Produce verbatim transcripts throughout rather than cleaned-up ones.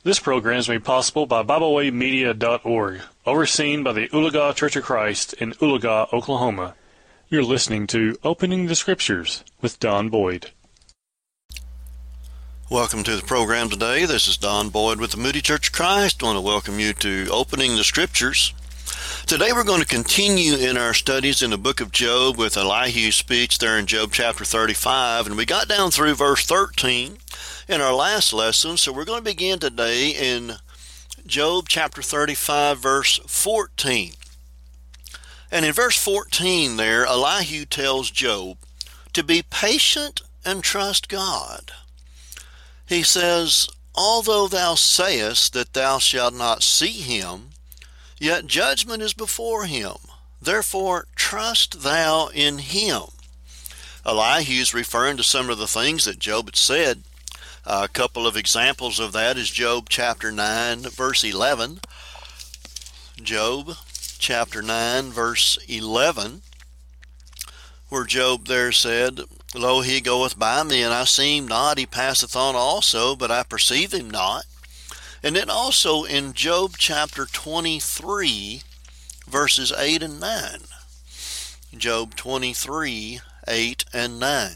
This program is made possible by Bible Way Media dot org, overseen by the Oologah Church of Christ in Oologah, Oklahoma. You're listening to Opening the Scriptures with Don Boyd. Welcome to the program today. This is Don Boyd with the Moody Church of Christ. I want to welcome you to Opening the Scriptures. Today we're going to continue in our studies in the book of Job with Elihu's speech there in Job chapter thirty-five, and we got down through verse thirteen in our last lesson, so we're going to begin today in Job chapter thirty-five, verse fourteen. And in verse fourteen there, Elihu tells Job to be patient and trust God. He says, "Although thou sayest that thou shalt not see him, yet judgment is before him. Therefore trust thou in him." Elihu is referring to some of the things that Job had said. A couple of examples of that is Job chapter nine, verse eleven. Job chapter nine, verse eleven, where Job there said, "Lo, he goeth by me, and I see him not. He passeth on also, but I perceive him not." And then also in Job chapter twenty-three, verses eight and nine. Job twenty-three, eight and nine.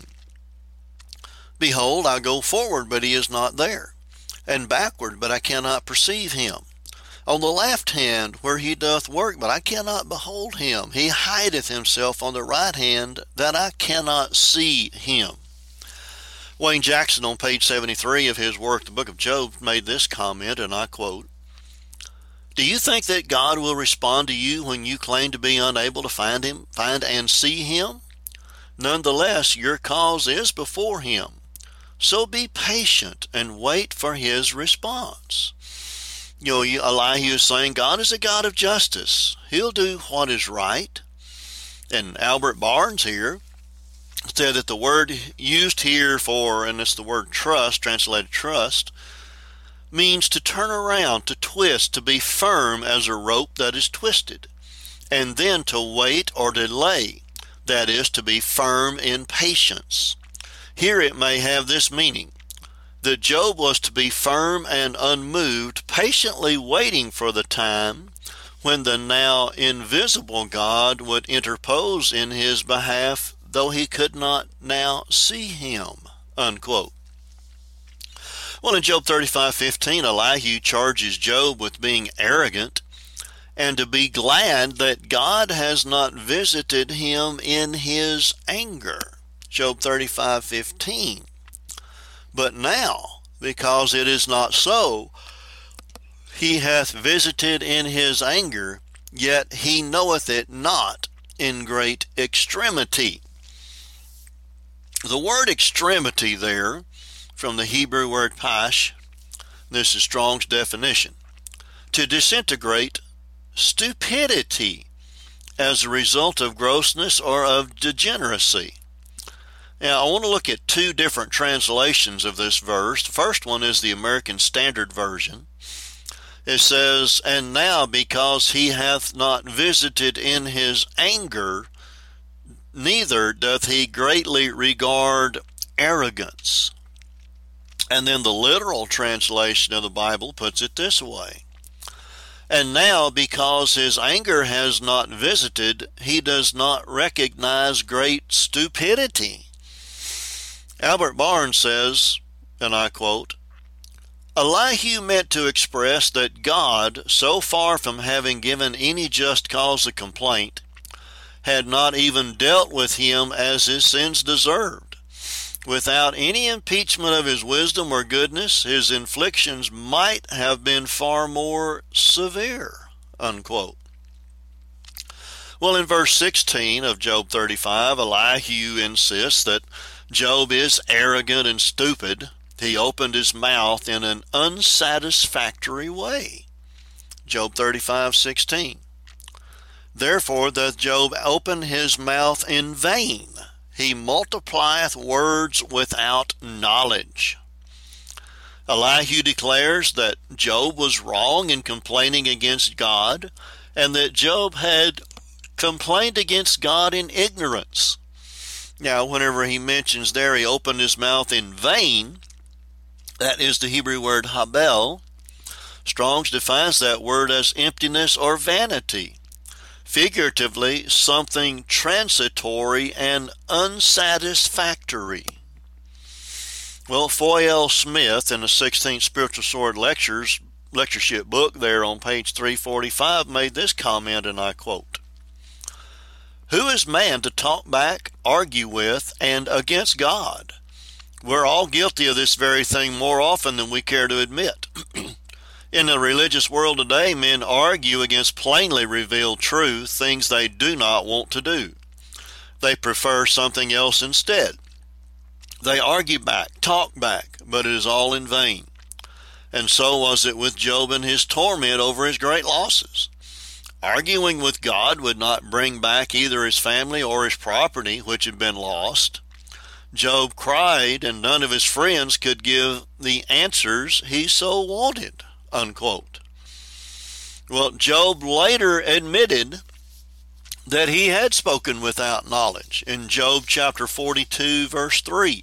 "Behold, I go forward, but he is not there, and backward, but I cannot perceive him. On the left hand where he doth work, but I cannot behold him. He hideth himself on the right hand, that I cannot see him." Wayne Jackson on page seventy-three of his work, The Book of Job, made this comment, and I quote, "Do you think that God will respond to you when you claim to be unable to find him, find and see him? Nonetheless, your cause is before him. So be patient and wait for his response." You know, Elihu is saying God is a God of justice. He'll do what is right. And Albert Barnes here said that the word used here for, and it's the word trust, translated trust, means to turn around, to twist, to be firm as a rope that is twisted, and then to wait or delay, that is, to be firm in patience. Here it may have this meaning, that Job was to be firm and unmoved, patiently waiting for the time when the now invisible God would interpose in his behalf, though he could not now see him, unquote. Well, in Job thirty-five fifteen, Elihu charges Job with being arrogant and to be glad that God has not visited him in his anger. Job thirty-five fifteen. "But now, because it is not so, he hath visited in his anger, yet he knoweth it not in great extremity." The word extremity there, from the Hebrew word pash, this is Strong's definition, to disintegrate, stupidity, as a result of grossness or of degeneracy. Now, I want to look at two different translations of this verse. The first one is the American Standard Version. It says, "And now because he hath not visited in his anger, neither doth he greatly regard arrogance." And then the literal translation of the Bible puts it this way, "And now because his anger has not visited, he does not recognize great stupidity." Albert Barnes says, and I quote, "Elihu meant to express that God, so far from having given any just cause of complaint, had not even dealt with him as his sins deserved. Without any impeachment of his wisdom or goodness, his inflictions might have been far more severe," unquote. Well, in verse sixteen of Job thirty-five, Elihu insists that Job is arrogant and stupid. He opened his mouth in an unsatisfactory way. Job thirty-five sixteen. "Therefore doth Job open his mouth in vain. He multiplieth words without knowledge." Elihu declares that Job was wrong in complaining against God, and that Job had complained against God in ignorance. Now, whenever he mentions there he opened his mouth in vain, that is the Hebrew word habel, Strong's defines that word as emptiness or vanity. Figuratively, something transitory and unsatisfactory. Well, Foy L. Smith, in the sixteenth Spiritual Sword Lectures, lectureship book there on page three forty-five, made this comment, and I quote, "Who is man to talk back, argue with, and against God? We're all guilty of this very thing more often than we care to admit. In the religious world today, men argue against plainly revealed truth, things they do not want to do. They prefer something else instead. They argue back, talk back, but it is all in vain. And so was it with Job and his torment over his great losses. Arguing with God would not bring back either his family or his property, which had been lost. Job cried, and none of his friends could give the answers he so wanted." Unquote. Well, Job later admitted that he had spoken without knowledge in Job chapter forty-two, verse three.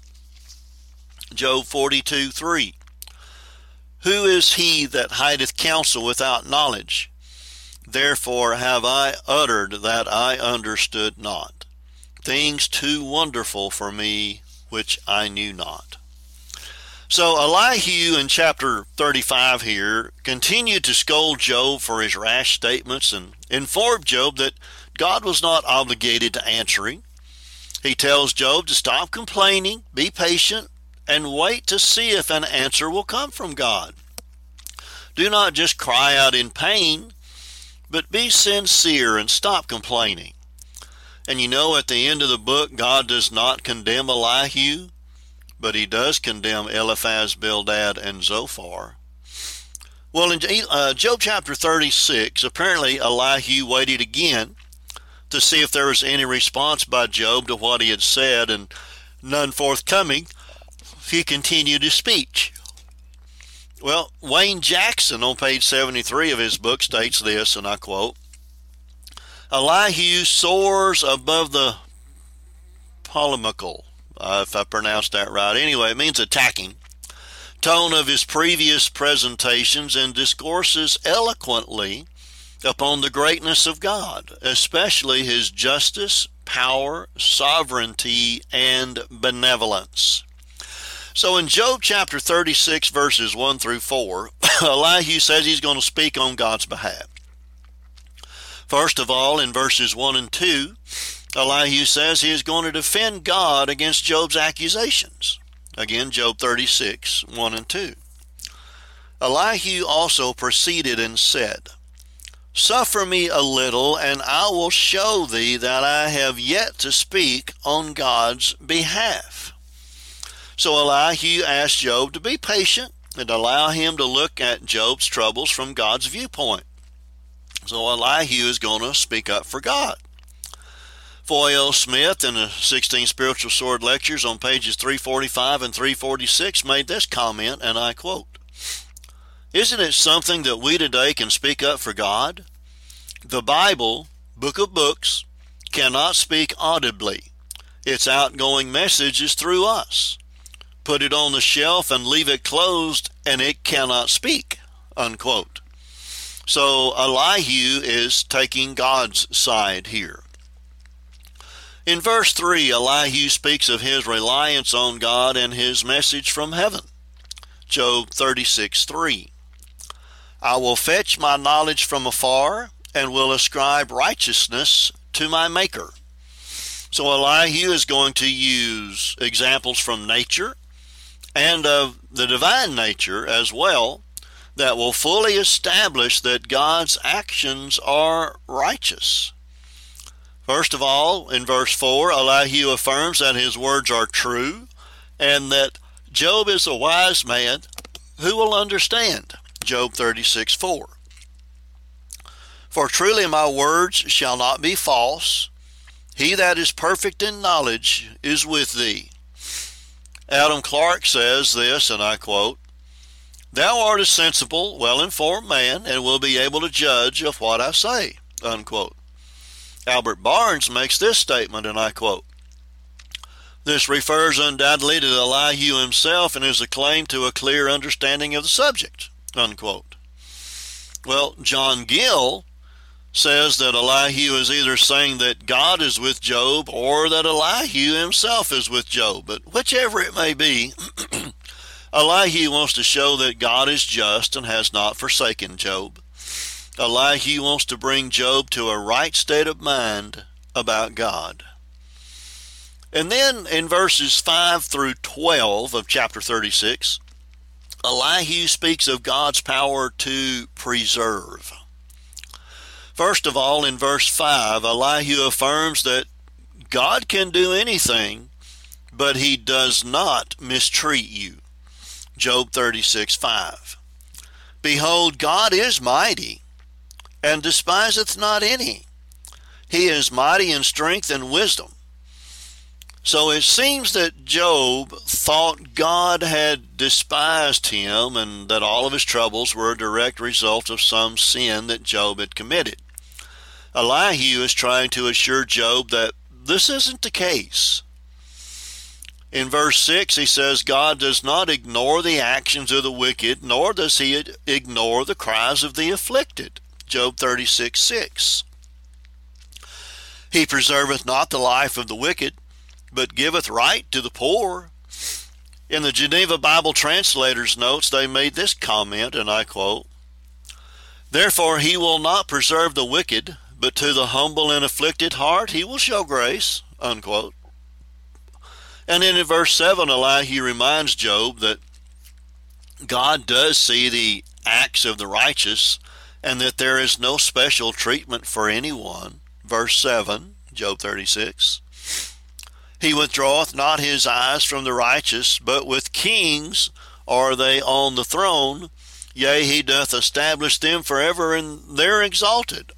Job forty-two, three. "Who is he that hideth counsel without knowledge? Therefore have I uttered that I understood not, things too wonderful for me which I knew not." So Elihu in chapter thirty-five here continued to scold Job for his rash statements and informed Job that God was not obligated to answer him. He tells Job to stop complaining, be patient, and wait to see if an answer will come from God. Do not just cry out in pain, but be sincere and stop complaining. And you know, at the end of the book, God does not condemn Elihu, but he does condemn Eliphaz, Bildad, and Zophar. Well, in uh, Job chapter thirty-six, apparently Elihu waited again to see if there was any response by Job to what he had said, and none forthcoming, he continued his speech. Well, Wayne Jackson on page seventy-three of his book states this, and I quote, "Elihu soars above the polemical," Uh, if I pronounced that right. Anyway, it means attacking, tone of his previous presentations and discourses eloquently upon the greatness of God, especially his justice, power, sovereignty, and benevolence. So in Job chapter thirty-six, verses one through four, Elihu says he's going to speak on God's behalf. First of all, in verses one and two, Elihu says he is going to defend God against Job's accusations. Again, Job thirty-six, one and two. Elihu also proceeded and said, "Suffer me a little, and I will show thee that I have yet to speak on God's behalf." So Elihu asked Job to be patient and allow him to look at Job's troubles from God's viewpoint. So Elihu is going to speak up for God. Foy L. Smith, in the sixteen Spiritual Sword Lectures on pages three forty-five and three forty-six, made this comment, and I quote, "Isn't it something that we today can speak up for God? The Bible, book of books, cannot speak audibly. Its outgoing message is through us. Put it on the shelf and leave it closed, and it cannot speak." Unquote. So Elihu is taking God's side here. In verse three, Elihu speaks of his reliance on God and his message from heaven. Job thirty-six, three. "I will fetch my knowledge from afar, and will ascribe righteousness to my Maker." So Elihu is going to use examples from nature and of the divine nature as well that will fully establish that God's actions are righteous. First of all, in verse four, Elihu affirms that his words are true and that Job is a wise man who will understand. Job thirty-six, four. "For truly my words shall not be false. He that is perfect in knowledge is with thee." Adam Clarke says this, and I quote, "Thou art a sensible, well-informed man, and will be able to judge of what I say." Unquote. Albert Barnes makes this statement, and I quote, "This refers undoubtedly to Elihu himself and is a claim to a clear understanding of the subject." unquote. Well, John Gill says that Elihu is either saying that God is with Job or that Elihu himself is with Job. But whichever it may be, Elihu wants to show that God is just and has not forsaken Job. Elihu wants to bring Job to a right state of mind about God. And then in verses five through twelve of chapter thirty-six, Elihu speaks of God's power to preserve. First of all, in verse five, Elihu affirms that God can do anything, but he does not mistreat you. Job thirty-six five. Behold, God is mighty, and despiseth not any. He is mighty in strength and wisdom. So it seems that Job thought God had despised him and that all of his troubles were a direct result of some sin that Job had committed. Elihu is trying to assure Job that this isn't the case. In verse six, he says, God does not ignore the actions of the wicked, nor does he ignore the cries of the afflicted. Job thirty-six six. He preserveth not the life of the wicked, but giveth right to the poor. In the Geneva Bible Translators' notes, they made this comment, and I quote, Therefore he will not preserve the wicked, but to the humble and afflicted heart he will show grace, unquote. And then in verse seven, Elihu reminds Job that God does see the acts of the righteous and that there is no special treatment for anyone. Verse seven, Job thirty-six. He withdraweth not his eyes from the righteous, but with kings are they on the throne. Yea, he doth establish them forever, and they're exalted.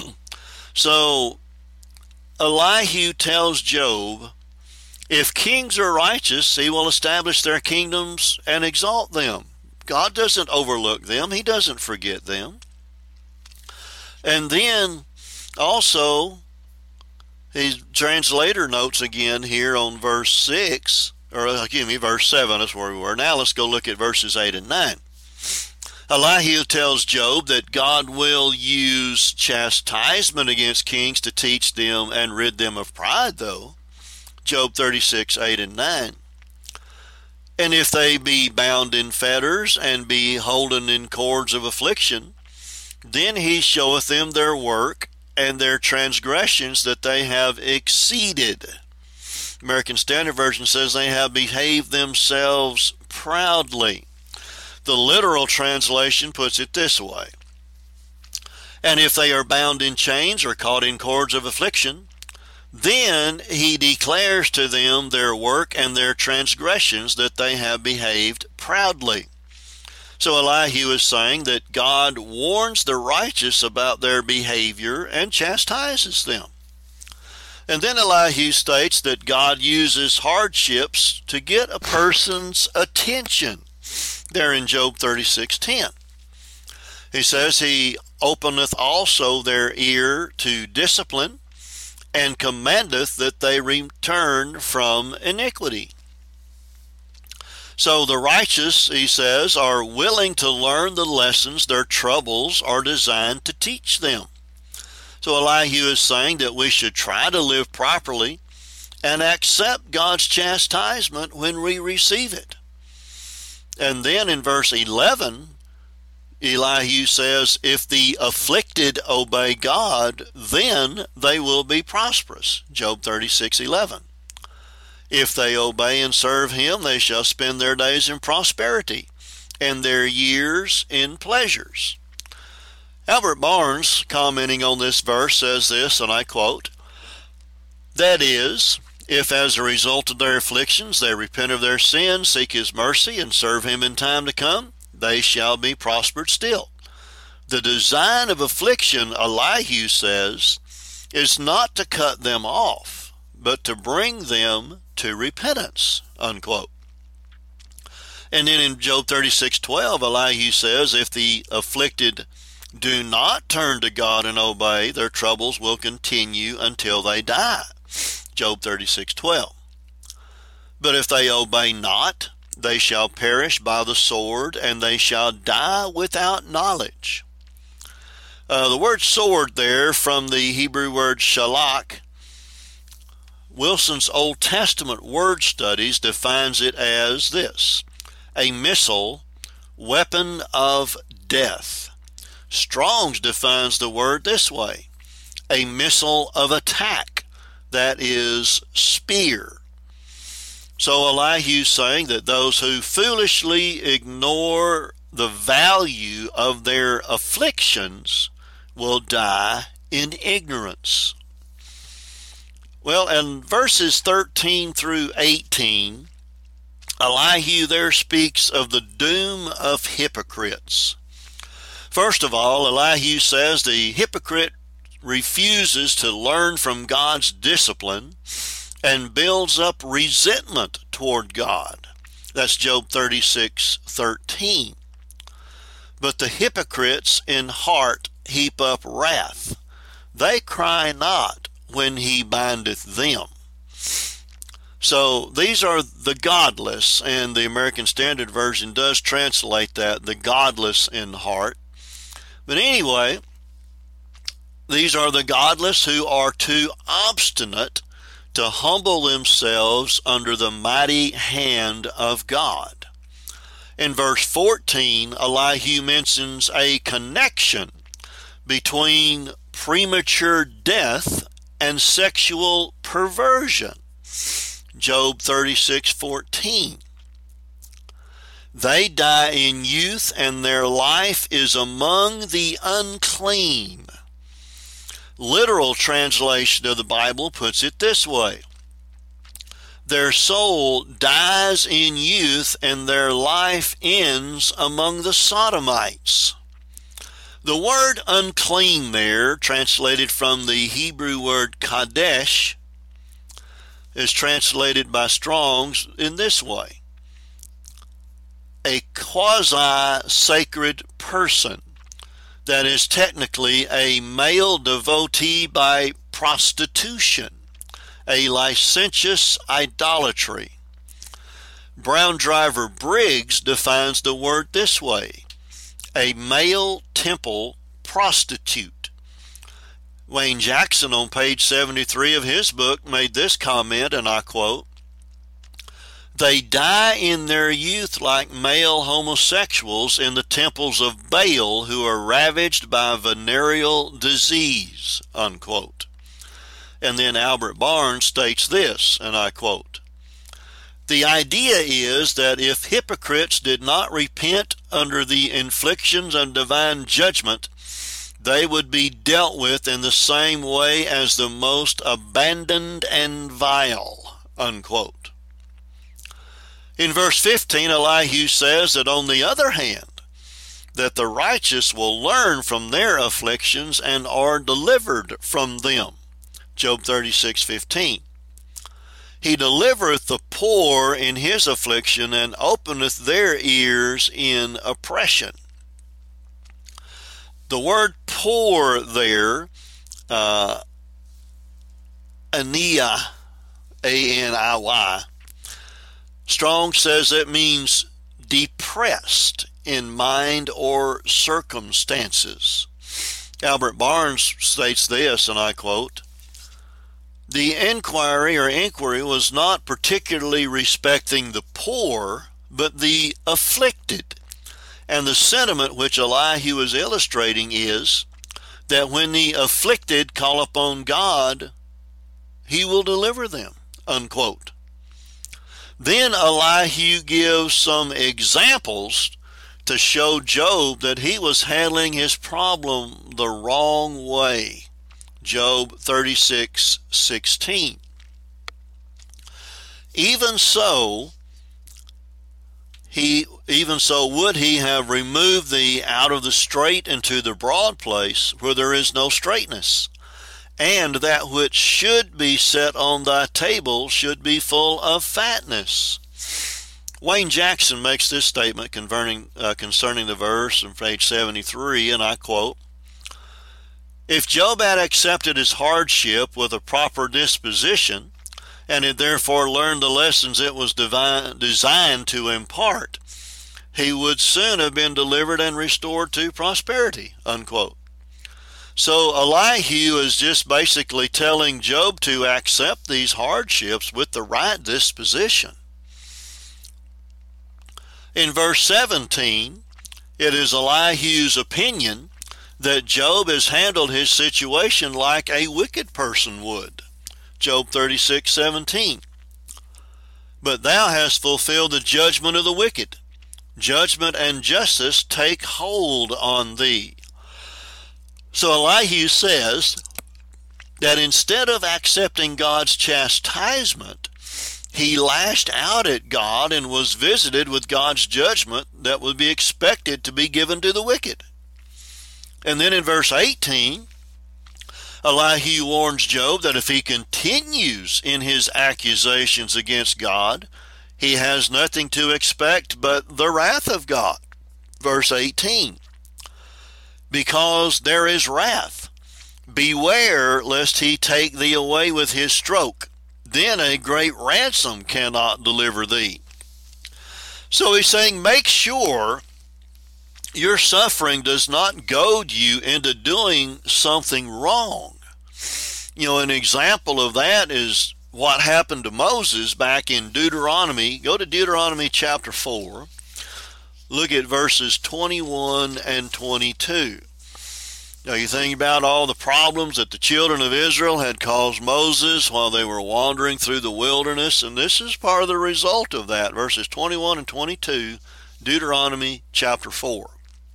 So Elihu tells Job, if kings are righteous, he will establish their kingdoms and exalt them. God doesn't overlook them. He doesn't forget them. And then also, his translator notes again here on verse six, or excuse me, verse seven, that's where we were. Now let's go look at verses eight and nine. Elihu tells Job that God will use chastisement against kings to teach them and rid them of pride, though. Job thirty-six, eight and nine. And if they be bound in fetters and be holden in cords of affliction, then he showeth them their work and their transgressions that they have exceeded. American Standard Version says they have behaved themselves proudly. The literal translation puts it this way. And if they are bound in chains or caught in cords of affliction, then he declares to them their work and their transgressions that they have behaved proudly. So Elihu is saying that God warns the righteous about their behavior and chastises them. And then Elihu states that God uses hardships to get a person's attention. There in Job thirty-six ten. He says he openeth also their ear to discipline, and commandeth that they return from iniquity. So the righteous, he says, are willing to learn the lessons their troubles are designed to teach them. So Elihu is saying that we should try to live properly and accept God's chastisement when we receive it. And then in verse eleven, Elihu says, if the afflicted obey God, then they will be prosperous. Job thirty-six eleven. If they obey and serve him, they shall spend their days in prosperity, and their years in pleasures. Albert Barnes, commenting on this verse, says this, and I quote, that is, if as a result of their afflictions they repent of their sins, seek his mercy, and serve him in time to come, they shall be prospered still. The design of affliction, Elihu says, is not to cut them off, but to bring them to repentance, unquote. And then in Job thirty-six twelve, Elihu says, if the afflicted do not turn to God and obey, their troubles will continue until they die. Job thirty-six twelve. But if they obey not they shall perish by the sword, and they shall die without knowledge. Uh, the word sword there, from the Hebrew word shalach, Wilson's Old Testament Word Studies defines it as this: a missile, weapon of death. Strong's defines the word this way: a missile of attack, that is, spear. So Elihu's saying that those who foolishly ignore the value of their afflictions will die in ignorance. Well, in verses thirteen through eighteen, Elihu there speaks of the doom of hypocrites. First of all, Elihu says the hypocrite refuses to learn from God's discipline and builds up resentment toward God. That's Job thirty-six thirteen. But the hypocrites in heart heap up wrath. They cry not when he bindeth them. So these are the godless, and the American Standard Version does translate that, the godless in heart. But anyway, these are the godless who are too obstinate to humble themselves under the mighty hand of God. In verse fourteen, Elihu mentions a connection between premature death and sexual perversion. Job thirty-six fourteen. They die in youth, and their life is among the unclean. Literal translation of the Bible puts it this way: their soul dies in youth, and their life ends among the sodomites. The word unclean there, translated from the Hebrew word kadesh, is translated by Strong's in this way: a quasi-sacred person, that is technically a male devotee by prostitution, a licentious idolatry. Brown Driver Briggs defines the word this way: a male temple prostitute. Wayne Jackson on page seventy-three of his book made this comment, and I quote, "They die in their youth like male homosexuals in the temples of Baal who are ravaged by venereal disease," unquote. And then Albert Barnes states this, and I quote, "The idea is that if hypocrites did not repent under the inflictions of divine judgment, they would be dealt with in the same way as the most abandoned and vile," unquote. In verse fifteen, Elihu says that on the other hand, that the righteous will learn from their afflictions and are delivered from them. Job thirty-six fifteen. He delivereth the poor in his affliction, and openeth their ears in oppression. The word poor there, uh, aniya, A N I Y, Strong says it means depressed in mind or circumstances. Albert Barnes states this, and I quote, "The inquiry or inquiry was not particularly respecting the poor, but the afflicted. And the sentiment which Elihu is illustrating is that when the afflicted call upon God, he will deliver them," unquote. Then Elihu gives some examples to show Job that he was handling his problem the wrong way. Job thirty-six sixteen. Even so, he even so would he have removed thee out of the strait into the broad place where there is no straightness, and that which should be set on thy table should be full of fatness. Wayne Jackson makes this statement concerning, uh, concerning the verse on page seventy-three, and I quote, "If Job had accepted his hardship with a proper disposition, and had therefore learned the lessons it was divine, designed to impart, he would soon have been delivered and restored to prosperity, unquote. So Elihu is just basically telling Job to accept these hardships with the right disposition. In verse seventeen, it is Elihu's opinion that Job has handled his situation like a wicked person would. Job thirty-six seventeen. But thou hast fulfilled the judgment of the wicked. Judgment and justice take hold on thee. So Elihu says that instead of accepting God's chastisement, he lashed out at God and was visited with God's judgment that would be expected to be given to the wicked. And then in verse eighteen, Elihu warns Job that if he continues in his accusations against God, he has nothing to expect but the wrath of God. Verse eighteen, because there is wrath, beware lest he take thee away with his stroke. Then a great ransom cannot deliver thee. So he's saying, make sure your suffering does not goad you into doing something wrong. You know, an example of that is what happened to Moses back in Deuteronomy. Go to Deuteronomy chapter four. Look at verses twenty-one and twenty-two. Now you think about all the problems that the children of Israel had caused Moses while they were wandering through the wilderness, and this is part of the result of that. Verses twenty-one and twenty-two, Deuteronomy chapter four.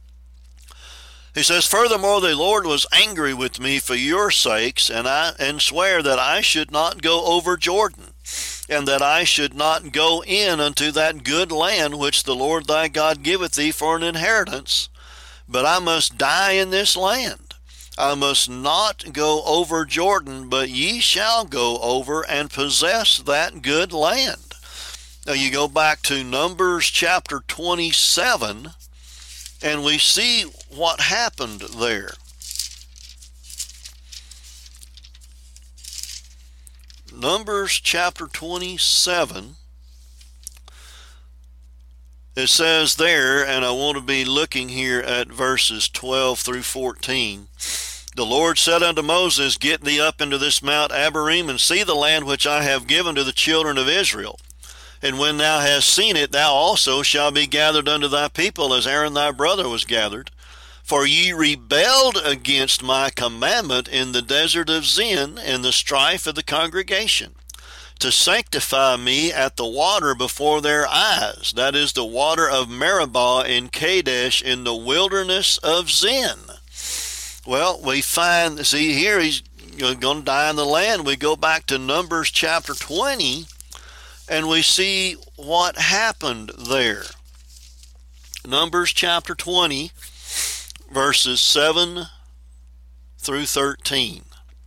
He says, furthermore, the Lord was angry with me for your sakes, and I and swear that I should not go over Jordan, and that I should not go in unto that good land which the Lord thy God giveth thee for an inheritance, but I must die in this land. I must not go over Jordan, but ye shall go over and possess that good land. Now you go back to Numbers chapter twenty-seven, and we see what happened there. Numbers chapter twenty-seven. It says there, and I want to be looking here at verses twelve through fourteen. The Lord said unto Moses, get thee up into this Mount Abarim, and see the land which I have given to the children of Israel. And when thou hast seen it, thou also shalt be gathered unto thy people, as Aaron thy brother was gathered. For ye rebelled against my commandment in the desert of Zin, in the strife of the congregation, to sanctify me at the water before their eyes, that is the water of Meribah in Kadesh in the wilderness of Zin. Well, we find, see here, he's going to die in the land. We go back to Numbers chapter twenty, and we see what happened there. Numbers chapter twenty, verses seven through thirteen.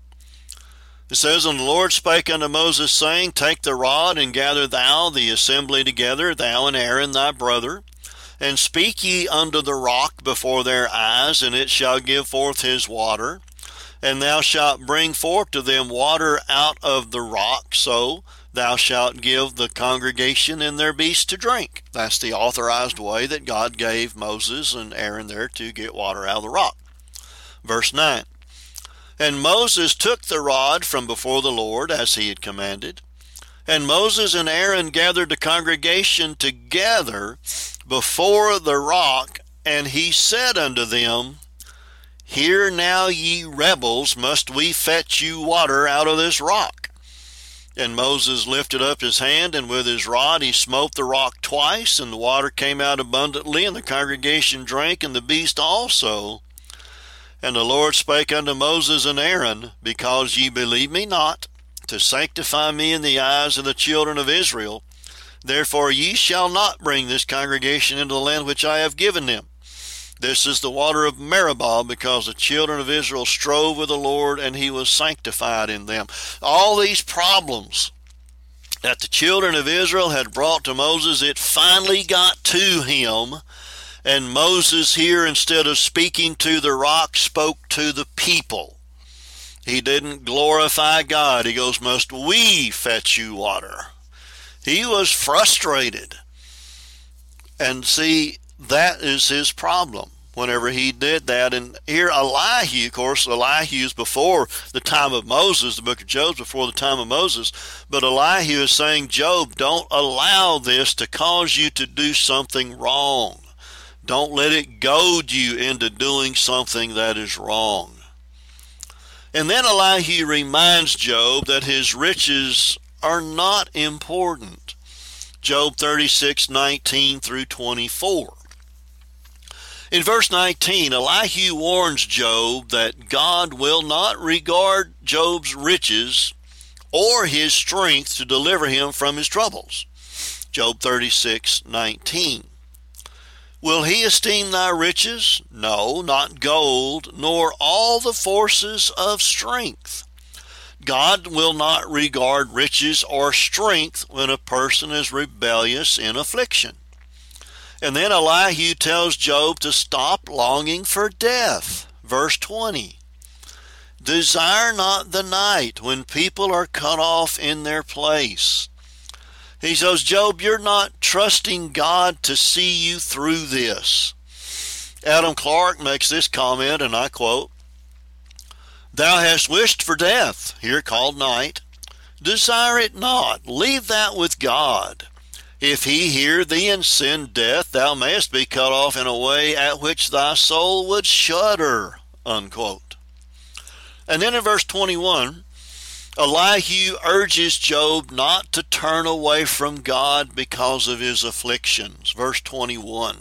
It says, and the Lord spake unto Moses, saying, take the rod, and gather thou the assembly together, thou and Aaron thy brother, and speak ye unto the rock before their eyes, and it shall give forth his water. And thou shalt bring forth to them water out of the rock, so thou shalt give the congregation and their beasts to drink. That's the authorized way that God gave Moses and Aaron there to get water out of the rock. Verse nine. And Moses took the rod from before the Lord, as he had commanded. And Moses and Aaron gathered the congregation together before the rock, and he said unto them, Hear now, ye rebels, must we fetch you water out of this rock? And Moses lifted up his hand, and with his rod he smote the rock twice, and the water came out abundantly, and the congregation drank, and the beast also. And the Lord spake unto Moses and Aaron, Because ye believe me not, to sanctify me in the eyes of the children of Israel, therefore ye shall not bring this congregation into the land which I have given them. This is the water of Meribah, because the children of Israel strove with the Lord, and he was sanctified in them. All these problems that the children of Israel had brought to Moses, it finally got to him. And Moses here, instead of speaking to the rock, spoke to the people. He didn't glorify God. He goes, must we fetch you water? He was frustrated. And see, that is his problem whenever he did that. And here Elihu, of course, Elihu is before the time of Moses. The book of Job is before the time of Moses. But Elihu is saying, Job, don't allow this to cause you to do something wrong. Don't let it goad you into doing something that is wrong. And then Elihu reminds Job that his riches are not important. Job thirty-six, nineteen through twenty-four. In verse nineteen, Elihu warns Job that God will not regard Job's riches or his strength to deliver him from his troubles. Job thirty-six, nineteen. Will he esteem thy riches? No, not gold, nor all the forces of strength. God will not regard riches or strength when a person is rebellious in affliction. And then Elihu tells Job to stop longing for death. Verse twenty. Desire not the night when people are cut off in their place. He says, Job, you're not trusting God to see you through this. Adam Clarke makes this comment, and I quote, Thou hast wished for death, here called night. Desire it not, leave that with God. If he hear thee and send death, thou mayest be cut off in a way at which thy soul would shudder, unquote. And then in verse twenty-one, Elihu urges Job not to turn away from God because of his afflictions. Verse twenty-one,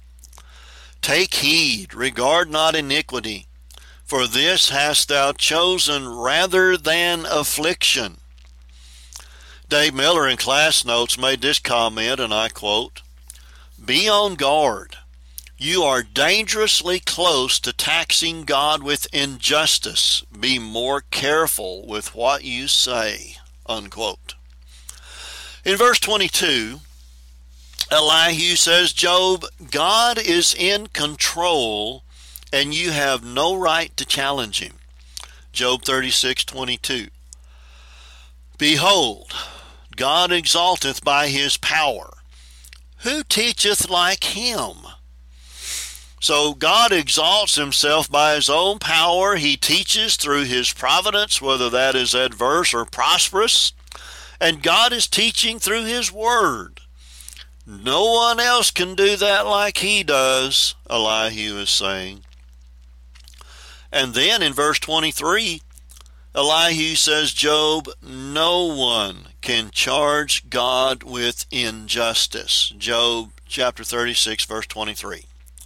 Take heed, regard not iniquity, for this hast thou chosen rather than affliction. Dave Miller in Class Notes made this comment, and I quote, Be on guard. You are dangerously close to taxing God with injustice. Be more careful with what you say, unquote. In verse twenty-two, Elihu says, Job, God is in control, and you have no right to challenge him. Job thirty-six, twenty-two. Behold, God exalteth by his power. Who teacheth like him? So God exalts himself by his own power. He teaches through his providence, whether that is adverse or prosperous. And God is teaching through his word. No one else can do that like he does, Elihu is saying. And then in verse twenty-three, Elihu says, Job, no one can charge God with injustice. Job chapter thirty-six, verse twenty-three.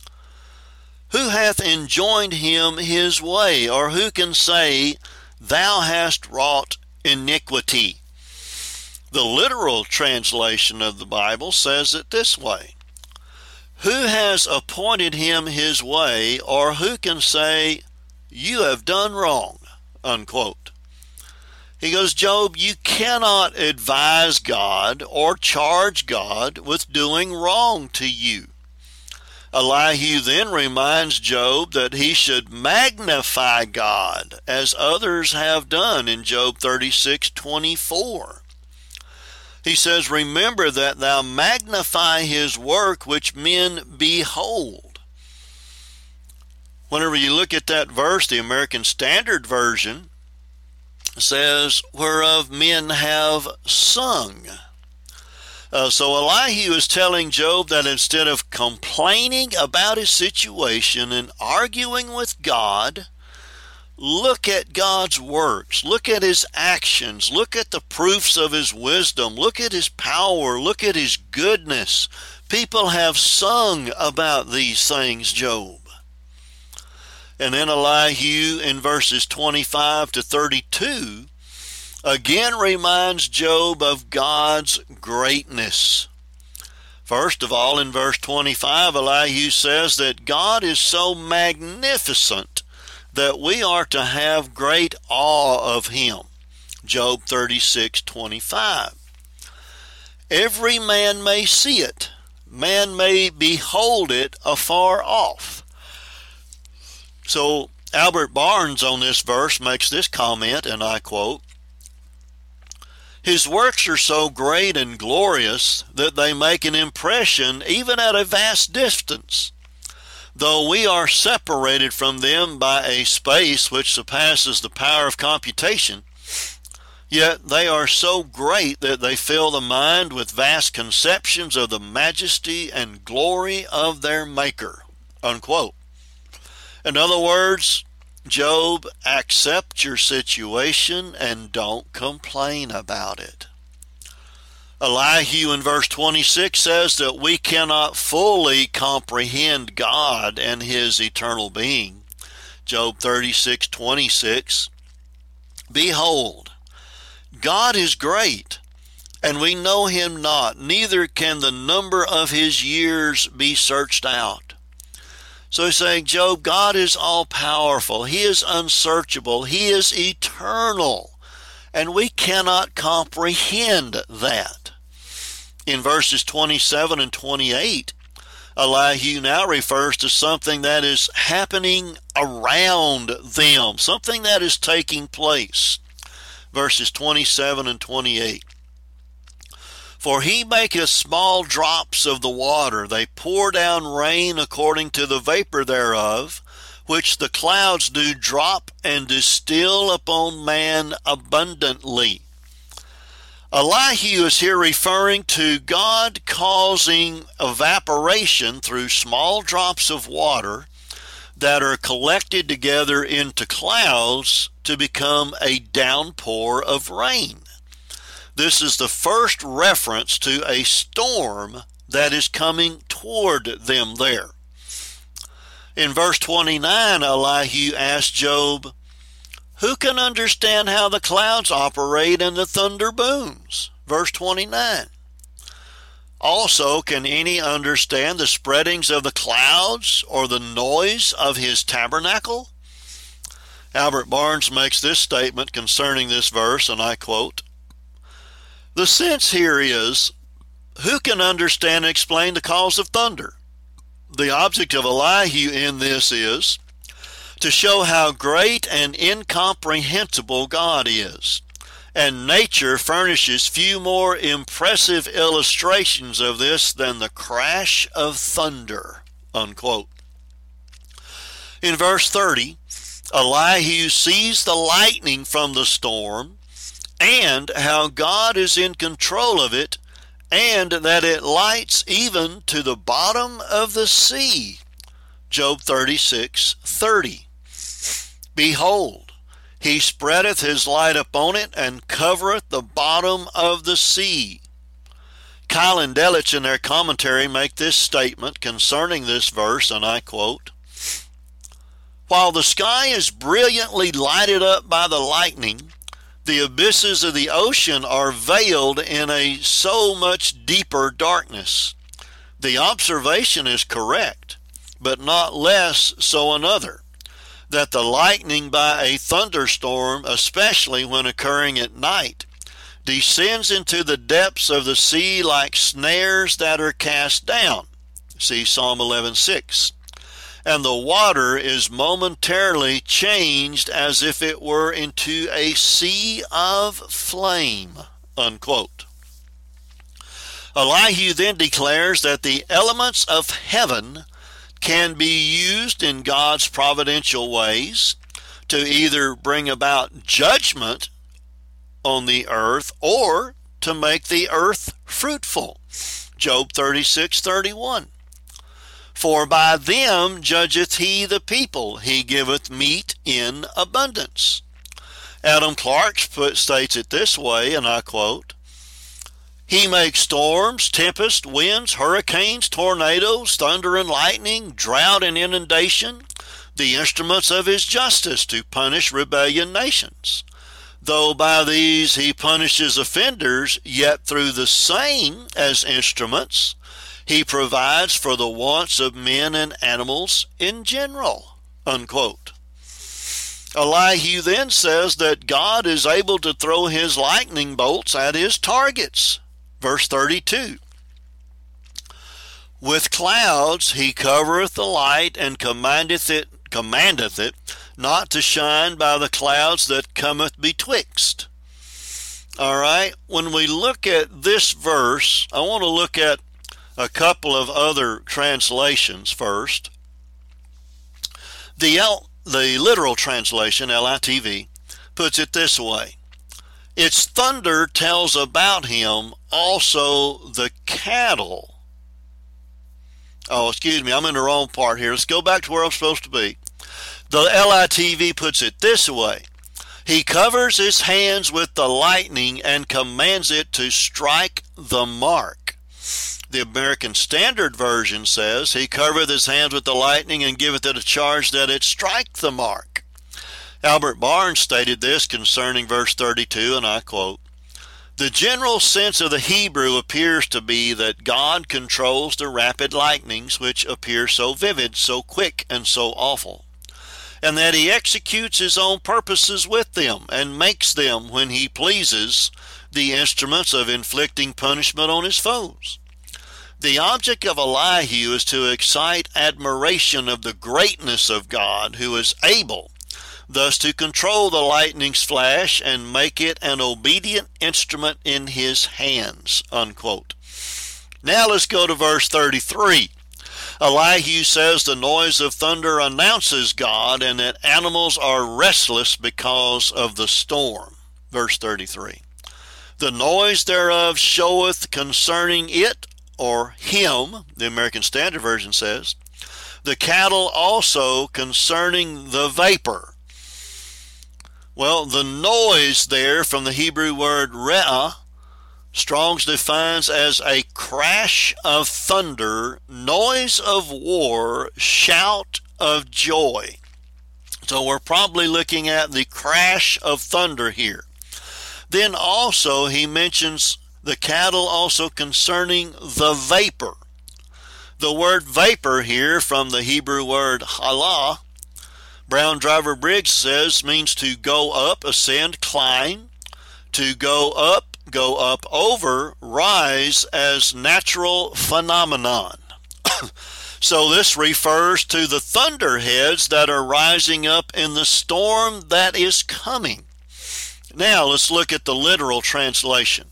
Who hath enjoined him his way, or who can say, Thou hast wrought iniquity? The literal translation of the Bible says it this way. Who has appointed him his way, or who can say, You have done wrong? Unquote. He goes, Job, you cannot advise God or charge God with doing wrong to you. Elihu then reminds Job that he should magnify God, as others have done in Job thirty-six, twenty-four. He says, Remember that thou magnify his work which men behold. Whenever you look at that verse, the American Standard Version says, whereof men have sung. Uh, so Elihu is telling Job that instead of complaining about his situation and arguing with God, look at God's works, look at his actions, look at the proofs of his wisdom, look at his power, look at his goodness. People have sung about these things, Job. And then Elihu in verses twenty-five to thirty-two again reminds Job of God's greatness. First of all, in verse twenty-five, Elihu says that God is so magnificent that we are to have great awe of him. Job thirty-six, twenty-five. Every man may see it, man may behold it afar off. So Albert Barnes on this verse makes this comment, and I quote, "His works are so great and glorious that they make an impression even at a vast distance. Though we are separated from them by a space which surpasses the power of computation, yet they are so great that they fill the mind with vast conceptions of the majesty and glory of their Maker." Unquote. In other words, Job, accept your situation and don't complain about it. Elihu in verse twenty-six says that we cannot fully comprehend God and his eternal being. Job thirty-six twenty-six, "Behold, God is great, and we know him not, neither can the number of his years be searched out." So he's saying, Job, God is all-powerful. He is unsearchable. He is eternal. And we cannot comprehend that. In verses twenty-seven and twenty-eight, Elihu now refers to something that is happening around them, something that is taking place. Verses twenty-seven and twenty-eight. "For he maketh small drops of the water, they pour down rain according to the vapor thereof, which the clouds do drop and distill upon man abundantly." Elihu is here referring to God causing evaporation through small drops of water that are collected together into clouds to become a downpour of rain. This is the first reference to a storm that is coming toward them there. In verse twenty-nine, Elihu asked Job, "Who can understand how the clouds operate and the thunder booms?" Verse twenty-nine. "Also, can any understand the spreadings of the clouds or the noise of his tabernacle?" Albert Barnes makes this statement concerning this verse, and I quote, "The sense here is, who can understand and explain the cause of thunder?" The object of Elihu in this is to show how great and incomprehensible God is, and nature furnishes few more impressive illustrations of this than the crash of thunder. Unquote. In verse thirty, Elihu sees the lightning from the storm, and how God is in control of it, and that it lights even to the bottom of the sea. Job thirty-six thirty. "Behold, he spreadeth his light upon it, and covereth the bottom of the sea." Kyle and Delitzsch in their commentary make this statement concerning this verse, and I quote, "While the sky is brilliantly lighted up by the lightning, the abysses of the ocean are veiled in a so much deeper darkness. The observation is correct, but not less so another, that the lightning by a thunderstorm, especially when occurring at night, descends into the depths of the sea like snares that are cast down." See Psalm eleven six. "And the water is momentarily changed as if it were into a sea of flame." Unquote. Elihu then declares that the elements of heaven can be used in God's providential ways to either bring about judgment on the earth or to make the earth fruitful. Job thirty-six thirty-one. "For by them judgeth he the people, he giveth meat in abundance." Adam Clarke put, states it this way, and I quote, "He makes storms, tempests, winds, hurricanes, tornadoes, thunder and lightning, drought and inundation, the instruments of his justice to punish rebellion nations. Though by these he punishes offenders, yet through the same as instruments he provides for the wants of men and animals in general." Unquote. Elihu then says that God is able to throw his lightning bolts at his targets. Verse thirty-two. "With clouds he covereth the light, and commandeth it, commandeth it not to shine by the clouds that cometh betwixt. All right, when we look at this verse, I want to look at a couple of other translations first. The, L, the literal translation, L I T V, puts it this way. Its thunder tells about him also the cattle. Oh, excuse me, I'm in the wrong part here. Let's go back to where I'm supposed to be. The L I T V puts it this way. He covers his hands with the lightning and commands it to strike the mark. The American Standard Version says, he covereth his hands with the lightning and giveth it a charge that it strike the mark. Albert Barnes stated this concerning verse thirty-two, and I quote, the general sense of the Hebrew appears to be that God controls the rapid lightnings which appear so vivid, so quick, and so awful, and that he executes his own purposes with them and makes them, when he pleases, the instruments of inflicting punishment on his foes. The object of Elihu is to excite admiration of the greatness of God, who is able thus to control the lightning's flash and make it an obedient instrument in his hands, unquote. Now let's go to verse thirty-three. Elihu says the noise of thunder announces God and that animals are restless because of the storm. Verse thirty-three. The noise thereof showeth concerning it, or him, the American Standard Version says, the cattle also concerning the vapor. Well, the noise there from the Hebrew word re'ah, Strong's defines as a crash of thunder, noise of war, shout of joy. So we're probably looking at the crash of thunder here. Then also he mentions the cattle also concerning the vapor. The word vapor here from the Hebrew word halah, Brown Driver Briggs says means to go up, ascend, climb, to go up, go up over, rise as natural phenomenon. So this refers to the thunderheads that are rising up in the storm that is coming. Now let's look at the literal translation.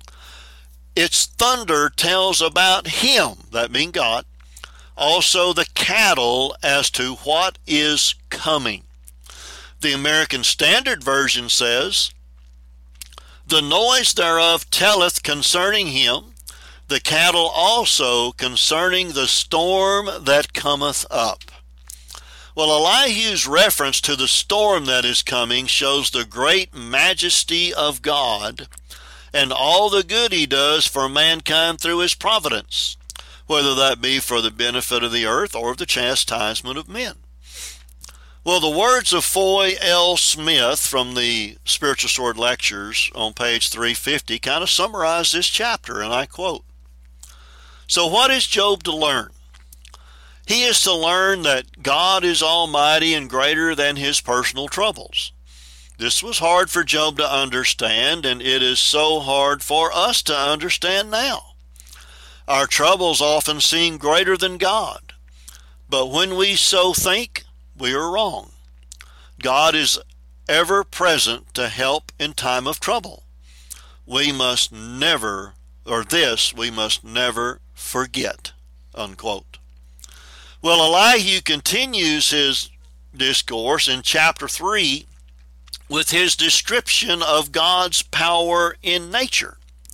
Its thunder tells about him, that being God, also the cattle as to what is coming. The American Standard Version says, the noise thereof telleth concerning him, the cattle also concerning the storm that cometh up. Well, Elihu's reference to the storm that is coming shows the great majesty of God and all the good he does for mankind through his providence, whether that be for the benefit of the earth or the chastisement of men. Well, the words of Foy L. Smith from the Spiritual Sword Lectures on page three fifty kind of summarize this chapter, and I quote, so what is Job to learn? He is to learn that God is almighty and greater than his personal troubles. This was hard for Job to understand, and it is so hard for us to understand now. Our troubles often seem greater than God, but when we so think, we are wrong. God is ever present to help in time of trouble. We must never, or this we must never forget, unquote. Well, Elihu continues his discourse in chapter three with his description of God's power in nature.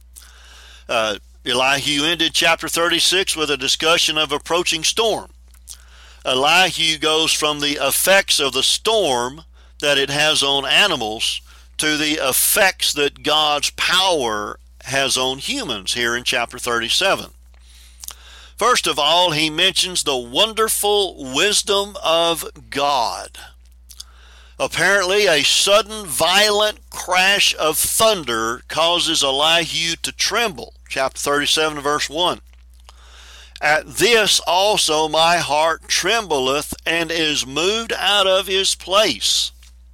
Uh, Elihu ended chapter thirty-six with a discussion of approaching storm. Elihu goes from the effects of the storm that it has on animals to the effects that God's power has on humans here in chapter thirty-seven. First of all, he mentions the wonderful wisdom of God. Apparently, a sudden violent crash of thunder causes Elihu to tremble. Chapter thirty-seven, verse one. At this also my heart trembleth and is moved out of his place.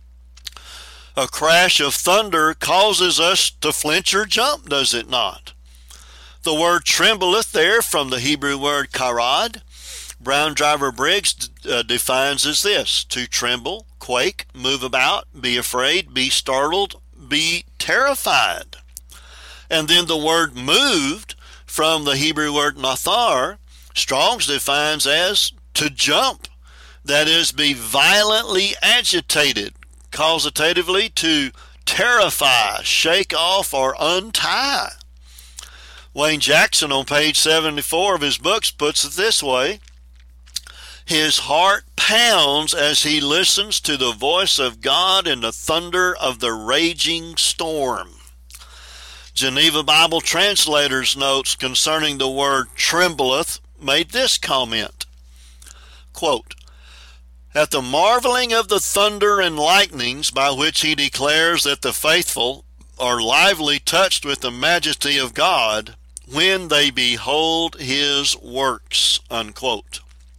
A crash of thunder causes us to flinch or jump, does it not? The word trembleth there from the Hebrew word karad, Brown Driver Briggs uh, defines as this, to tremble, quake, move about, be afraid, be startled, be terrified. And then the word moved, from the Hebrew word nathar, Strong's defines as to jump. That is, be violently agitated, causatively to terrify, shake off, or untie. Wayne Jackson on page seventy-four of his books puts it this way: his heart pounds as he listens to the voice of God in the thunder of the raging storm. Geneva Bible Translators notes concerning the word trembleth made this comment, quote, at the marveling of the thunder and lightnings by which he declares that the faithful are lively touched with the majesty of God when they behold his works, unquote.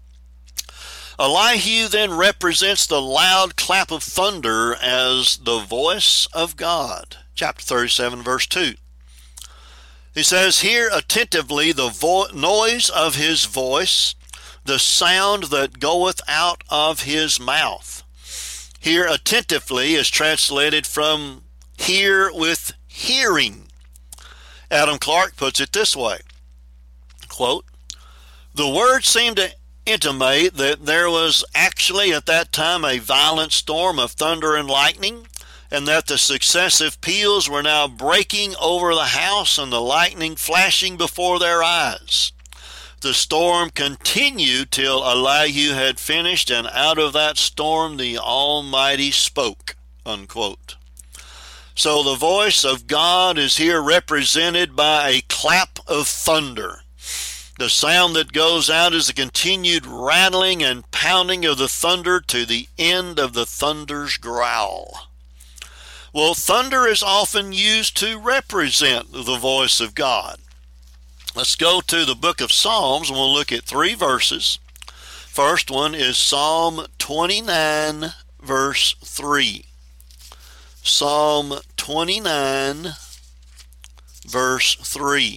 Elihu then represents the loud clap of thunder as the voice of God. Chapter thirty-seven, verse two. He says, hear attentively the vo- noise of his voice, the sound that goeth out of his mouth. Hear attentively is translated from hear with hearing. Adam Clarke puts it this way, quote, the words seem to intimate that there was actually at that time a violent storm of thunder and lightning, and that the successive peals were now breaking over the house and the lightning flashing before their eyes. The storm continued till Elihu had finished, and out of that storm the Almighty spoke, unquote. So the voice of God is here represented by a clap of thunder. The sound that goes out is the continued rattling and pounding of the thunder to the end of the thunder's growl. Well, thunder is often used to represent the voice of God. Let's go to the book of Psalms, and we'll look at three verses. First one is Psalm twenty-nine, verse three. Psalm twenty-nine, verse three.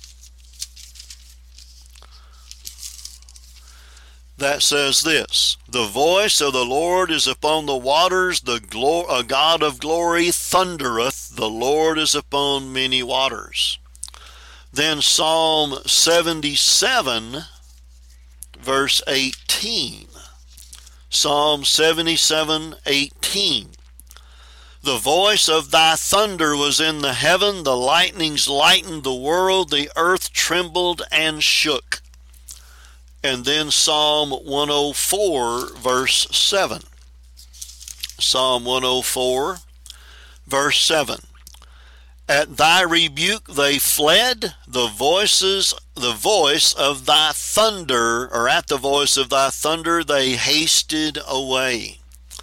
That says this, the voice of the Lord is upon the waters, the glo- a God of glory thundereth, the Lord is upon many waters. Then Psalm seventy-seven, verse eighteen. Psalm seventy-seven, eighteen. The voice of thy thunder was in the heaven, the lightnings lightened the world, the earth trembled and shook. And then Psalm one oh four, verse seven. Psalm one oh four, verse seven. At thy rebuke they fled, the voices, the voice of thy thunder, or at the voice of thy thunder they hasted away.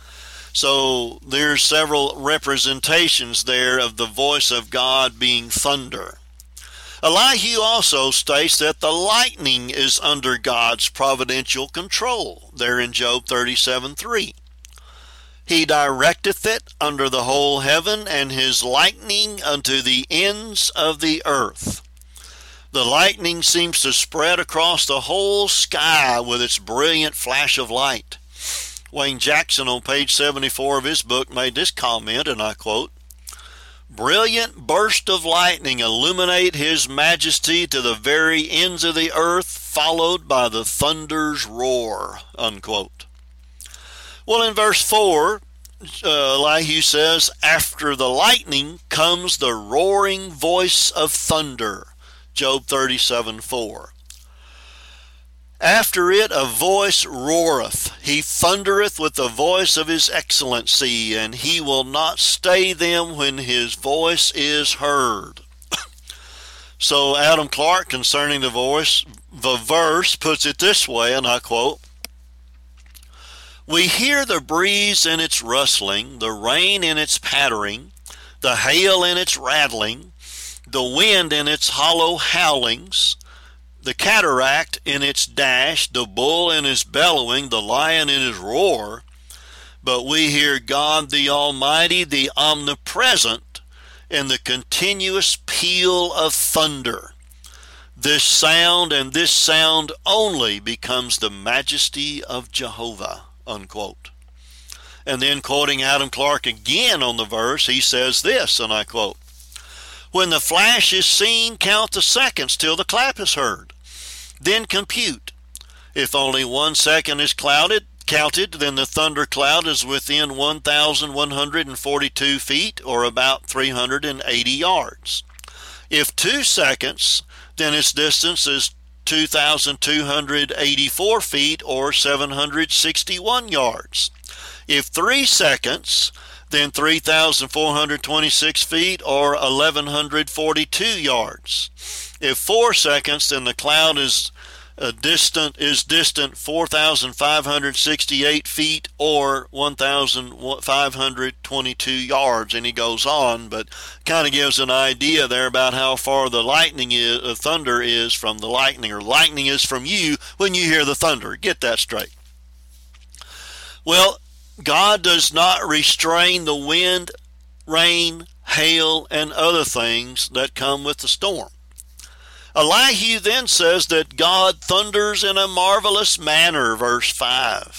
So there's several representations there of the voice of God being thunder. Elihu also states that the lightning is under God's providential control, there in Job thirty-seven, three. He directeth it under the whole heaven, and his lightning unto the ends of the earth. The lightning seems to spread across the whole sky with its brilliant flash of light. Wayne Jackson on page seventy-four of his book made this comment, and I quote, brilliant burst of lightning illuminate his majesty to the very ends of the earth, followed by the thunder's roar, unquote. Well, in verse four, uh, Elihu says, after the lightning comes the roaring voice of thunder, Job thirty-seven, four. After it a voice roareth, he thundereth with the voice of his excellency, and he will not stay them when his voice is heard. So Adam Clarke, concerning the voice, the verse puts it this way, and I quote, we hear the breeze in its rustling, the rain in its pattering, the hail in its rattling, the wind in its hollow howlings, the cataract in its dash, the bull in his bellowing, the lion in his roar. But we hear God the Almighty, the omnipresent, in the continuous peal of thunder. This sound and this sound only becomes the majesty of Jehovah, unquote. And then quoting Adam Clarke again on the verse, he says this, and I quote, "When the flash is seen, count the seconds till the clap is heard. Then compute. If only one second is clouded, counted, then the thunder cloud is within one thousand one hundred forty-two feet, or about three hundred eighty yards. If two seconds, then its distance is two thousand two hundred eighty-four feet, or seven hundred sixty-one yards. If three seconds, then three thousand four hundred twenty-six feet, or eleven forty-two yards. If four seconds, then the cloud is uh, distant is distant four thousand five hundred sixty-eight feet, or one thousand five hundred twenty-two yards." And he goes on, but kind of gives an idea there about how far the lightning is, uh, thunder is from the lightning, or lightning is from you when you hear the thunder. Get that straight. Well, God does not restrain the wind, rain, hail, and other things that come with the storm. Elihu then says that God thunders in a marvelous manner, verse five.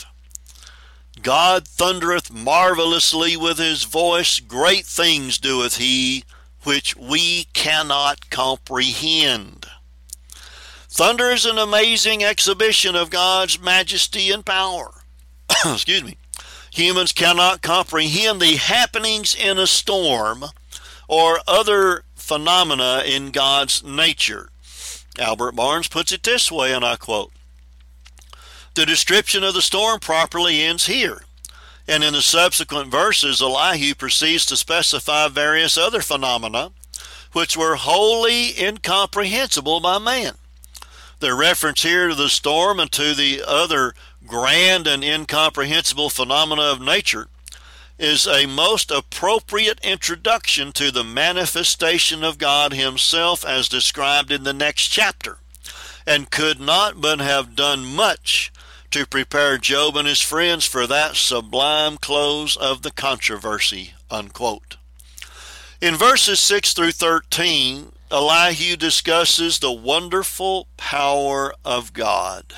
"God thundereth marvelously with his voice, great things doeth he, which we cannot comprehend." Thunder is an amazing exhibition of God's majesty and power. Excuse me. Humans cannot comprehend the happenings in a storm or other phenomena in God's nature. Albert Barnes puts it this way, and I quote, "The description of the storm properly ends here, and in the subsequent verses Elihu proceeds to specify various other phenomena which were wholly incomprehensible by man. The reference here to the storm and to the other grand and incomprehensible phenomena of nature is a most appropriate introduction to the manifestation of God himself as described in the next chapter, and could not but have done much to prepare Job and his friends for that sublime close of the controversy." Unquote. In verses six through thirteen, Elihu discusses the wonderful power of God.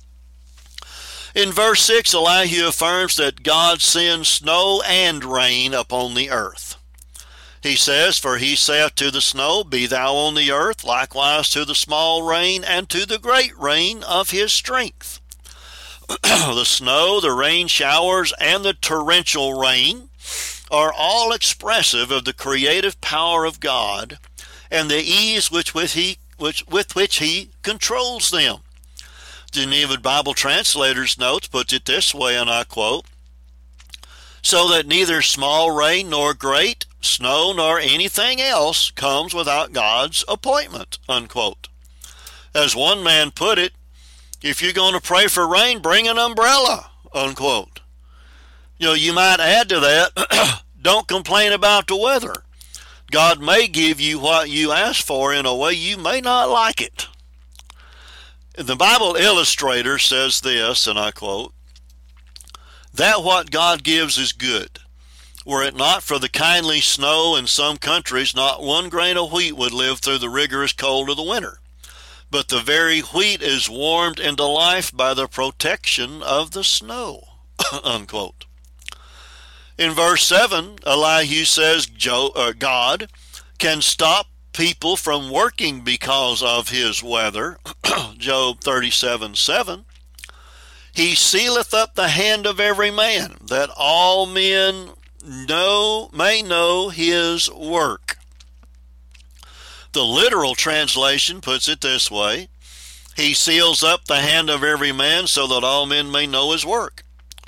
In verse six, Elihu affirms that God sends snow and rain upon the earth. He says, "For he saith to the snow, Be thou on the earth, likewise to the small rain, and to the great rain of his strength." The snow, the rain showers, and the torrential rain are all expressive of the creative power of God and the ease which with, he, which, with which he controls them. Geneva Bible Translators Notes puts it this way, and I quote, "So that neither small rain nor great snow nor anything else comes without God's appointment." Unquote. As one man put it, "If you're going to pray for rain, bring an umbrella." Unquote. You know, you might add to that, don't complain about the weather. God may give you what you ask for in a way you may not like it. The Bible Illustrator says this, and I quote, "That what God gives is good. Were it not for the kindly snow in some countries, not one grain of wheat would live through the rigorous cold of the winter. But the very wheat is warmed into life by the protection of the snow." Unquote. In verse seven, Elihu says Joe, uh, God can stop people from working because of his weather. Job thirty-seven seven. "He sealeth up the hand of every man, that all men know may know his work." The literal translation puts it this way: "He seals up the hand of every man so that all men may know his work."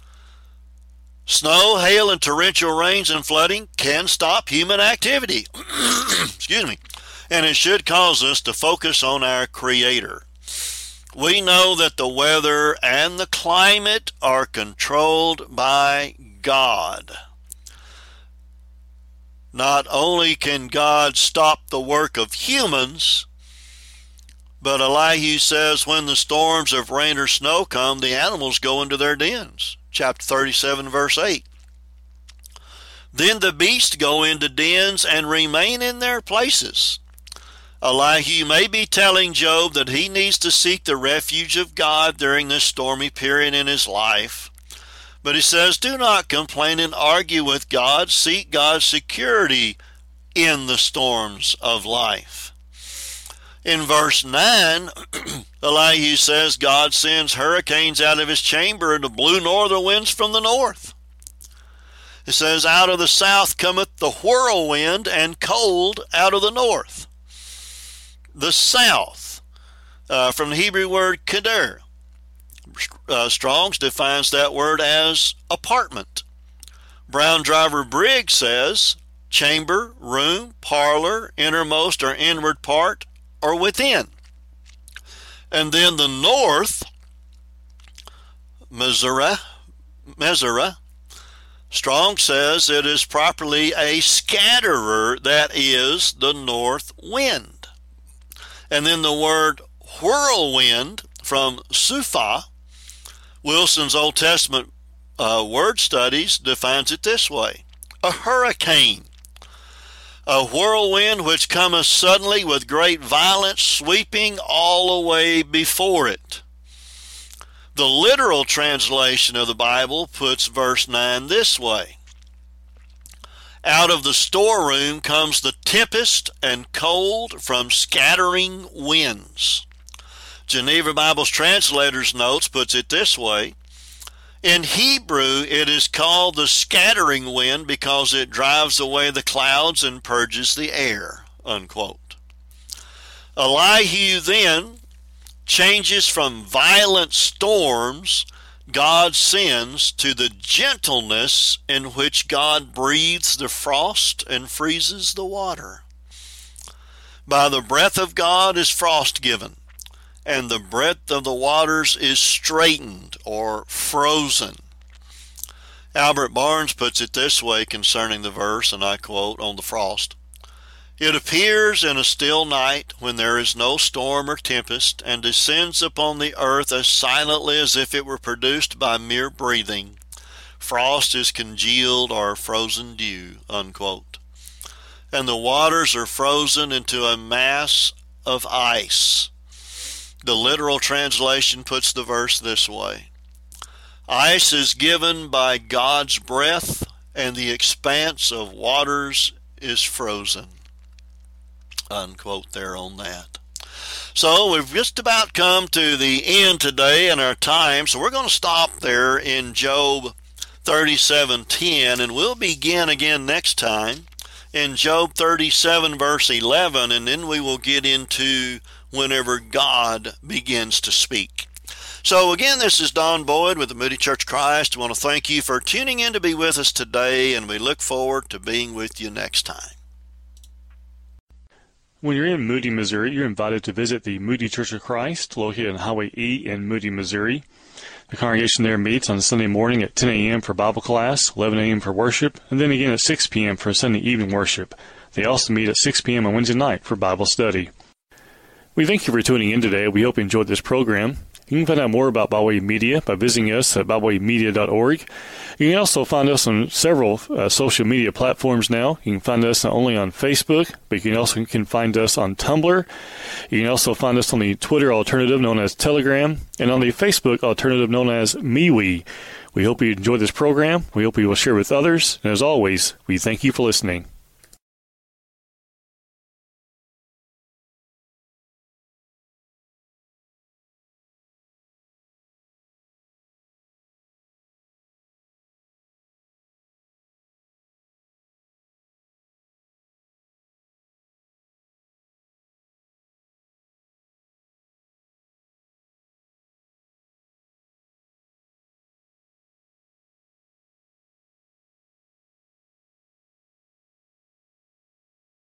Snow, hail, and torrential rains and flooding can stop human activity. Excuse me. And it should cause us to focus on our Creator. We know that the weather and the climate are controlled by God. Not only can God stop the work of humans, but Elihu says when the storms of rain or snow come, the animals go into their dens. Chapter thirty-seven, verse eight. "Then the beasts go into dens and remain in their places." Elihu may be telling Job that he needs to seek the refuge of God during this stormy period in his life, But he says, do not complain and argue with God. Seek God's security in the storms of life. In verse nine, Elihu says, God sends hurricanes out of his chamber and the blue northern winds from the north. It says, out of the south cometh the whirlwind and cold out of the north. The south, uh, from the Hebrew word kader. Uh, Strong's defines that word as apartment. Brown Driver Briggs says chamber, room, parlor, innermost or inward part, or within. And then the north, Mesera, Mesera, Strong says it is properly a scatterer, that is the north wind. And then the word whirlwind from Sufa, Wilson's Old Testament uh, Word Studies defines it this way: a hurricane, a whirlwind which cometh suddenly with great violence, sweeping all away before it. The literal translation of the Bible puts verse nine this way: out of the storeroom comes the tempest and cold from scattering winds. Geneva Bible's Translators Notes puts it this way: in Hebrew it is called the scattering wind because it drives away the clouds and purges the air, unquote. Elihu then changes from violent storms God sends to the gentleness in which God breathes the frost and freezes the water. By the breath of God is frost given, and the breadth of the waters is straightened or frozen. Albert Barnes puts it this way concerning the verse, and I quote on the frost: it appears in a still night when there is no storm or tempest, and descends upon the earth as silently as if it were produced by mere breathing. Frost is congealed or frozen dew, unquote. And the waters are frozen into a mass of ice. The literal translation puts the verse this way: ice is given by God's breath, and the expanse of waters is frozen, unquote there on that. So we've just about come to the end today in our time, so we're going to stop there in Job thirty-seven ten, and we'll begin again next time in Job thirty-seven verse eleven, and then we will get into whenever God begins to speak. So again, this is Don Boyd with the Moody Church of Christ. I want to thank you for tuning in to be with us today, and we look forward to being with you next time. When you're in Moody, Missouri, you're invited to visit the Moody Church of Christ, located on Highway E in Moody, Missouri. The congregation there meets on Sunday morning at ten a.m. for Bible class, eleven a.m. for worship, and then again at six p.m. for Sunday evening worship. They also meet at six p.m. on Wednesday night for Bible study. We thank you for tuning in today. We hope you enjoyed this program. You can find out more about Bible Way Media by visiting us at bible way media dot org. You can also find us on several uh, social media platforms now. You can find us not only on Facebook, but you can also can find us on Tumblr. You can also find us on the Twitter alternative known as Telegram, and on the Facebook alternative known as MeWe. We hope you enjoyed this program. We hope you will share with others. And as always, we thank you for listening.